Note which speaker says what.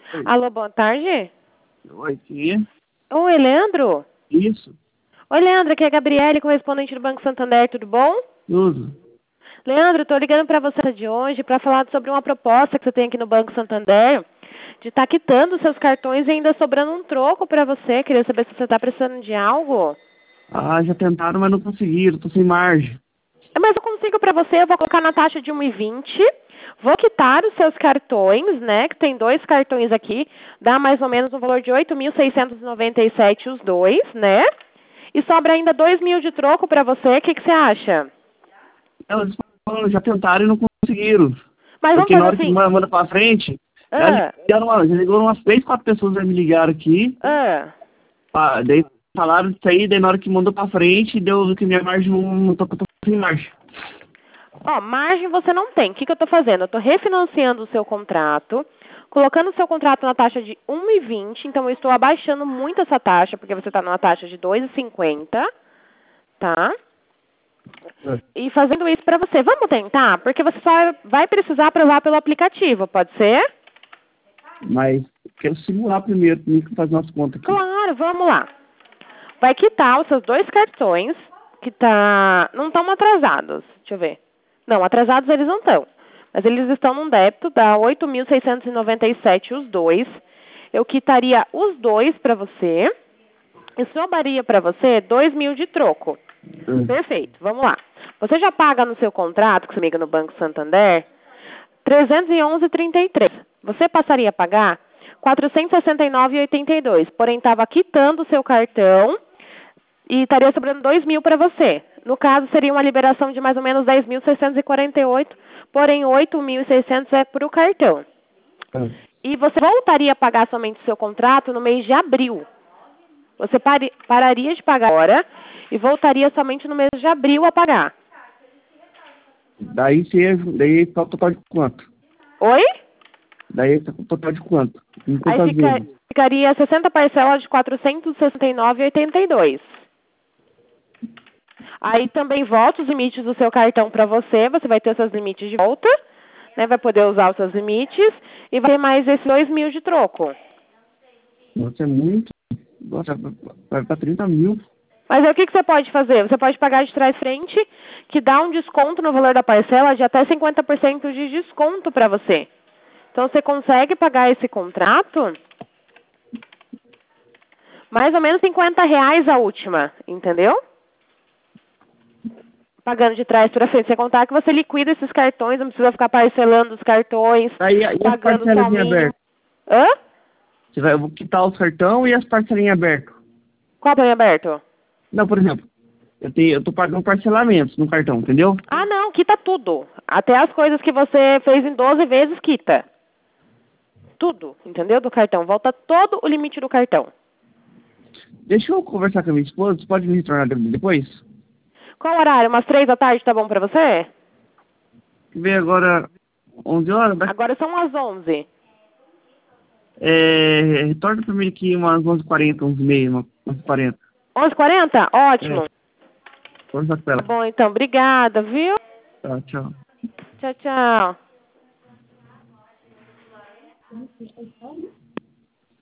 Speaker 1: Oi.
Speaker 2: Alô, boa tarde.
Speaker 1: Oi, sim.
Speaker 2: Oi, Leandro?
Speaker 1: Isso.
Speaker 2: Oi, Leandro, aqui é a Gabriele, correspondente do Banco Santander, tudo bom?
Speaker 1: Tudo.
Speaker 2: Leandro, estou ligando para você de hoje para falar sobre uma proposta que você tem aqui no Banco Santander de estar quitando seus cartões e ainda sobrando um troco para você. Queria saber se você está precisando de algo.
Speaker 1: Ah, já tentaram, mas não conseguiram. Tô sem margem.
Speaker 2: Mas eu consigo para você, eu vou colocar na taxa de 1,20. Vou quitar os seus cartões, né, que tem 2 cartões aqui, dá mais ou menos um valor de 8.697 os dois, né? E sobra ainda 2.000 de troco para você, o que você acha?
Speaker 1: Elas já tentaram e não conseguiram.
Speaker 2: Mas vamos
Speaker 1: Porque na
Speaker 2: fazer
Speaker 1: hora que
Speaker 2: assim.
Speaker 1: manda pra frente,
Speaker 2: Ah,
Speaker 1: já ligou umas 3, 4 pessoas já me ligaram aqui.
Speaker 2: ah.
Speaker 1: Daí falaram disso aí, daí na hora que mandou pra frente, deu que minha margem não tô sem margem.
Speaker 2: Ó, margem você não tem. O que eu estou fazendo? Eu estou refinanciando o seu contrato, colocando o seu contrato na taxa de 1,20. Então, eu estou abaixando muito essa taxa, porque você está numa taxa de 2,50, tá? E fazendo isso para você. Vamos tentar? Porque você só vai precisar aprovar pelo aplicativo, pode ser?
Speaker 1: Mas quero simular primeiro, tem que fazer umas contas aqui.
Speaker 2: Claro, vamos lá. Vai quitar os seus 2 cartões, que não estão atrasados. Deixa eu ver. Não, atrasados eles não estão. Mas eles estão num débito, dá 8.697 os dois. Eu quitaria os dois para você. E sobraria para você 2.000 de troco. Perfeito, vamos lá. Você já paga no seu contrato, que você liga no Banco Santander, 311,33. Você passaria a pagar 469,82. Porém, estava quitando o seu cartão e estaria sobrando 2.000 para você. No caso, seria uma liberação de mais ou menos 10.648, porém 8.600 é para o cartão. E você voltaria a pagar somente o seu contrato no mês de abril. Você pararia de pagar agora e voltaria somente no mês de abril a pagar.
Speaker 1: Daí tá o total de quanto?
Speaker 2: Oi?
Speaker 1: Daí tá o total de quanto? Em
Speaker 2: Aí
Speaker 1: quantas vezes?
Speaker 2: ficaria 60 parcelas de 469,82. Aí também volta os limites do seu cartão para você. Você vai ter seus limites de volta, né? Vai poder usar os seus limites e vai ter mais esses 2.000 de troco.
Speaker 1: Nossa, é muito. Nossa, vai pra 30 mil.
Speaker 2: Mas aí o que você pode fazer? Você pode pagar de trás frente, que dá um desconto no valor da parcela de até 50% de desconto para você. Então você consegue pagar esse contrato mais ou menos R$ 50 a última, entendeu? Pagando de trás para frente. Sem contar que você liquida esses cartões, não precisa ficar parcelando os cartões,
Speaker 1: Aí, e as
Speaker 2: pagando só o
Speaker 1: parcelas em
Speaker 2: mínimo.
Speaker 1: aberto?
Speaker 2: Hã?
Speaker 1: Eu vou quitar os cartão e as parcelinhas abertas.
Speaker 2: Qual tem aberto?
Speaker 1: Não, por exemplo, eu tô pagando parcelamentos no cartão, entendeu?
Speaker 2: Ah, não, quita tudo. Até as coisas que você fez em 12 vezes, quita. Tudo, entendeu? Do cartão. Volta todo o limite do cartão.
Speaker 1: Deixa eu conversar com a minha esposa, você pode me retornar depois?
Speaker 2: Qual horário? Umas 3 da tarde, tá bom pra você?
Speaker 1: Ver agora 11 horas,
Speaker 2: Agora são as 11.
Speaker 1: retorna pra mim aqui umas 11h40, 11h30, umas 40.
Speaker 2: 11h40?
Speaker 1: É,
Speaker 2: Ótimo.
Speaker 1: conversar com
Speaker 2: Tá
Speaker 1: ela.
Speaker 2: bom, então. Obrigada, viu?
Speaker 1: Tá, tchau.
Speaker 2: Tchau, tchau.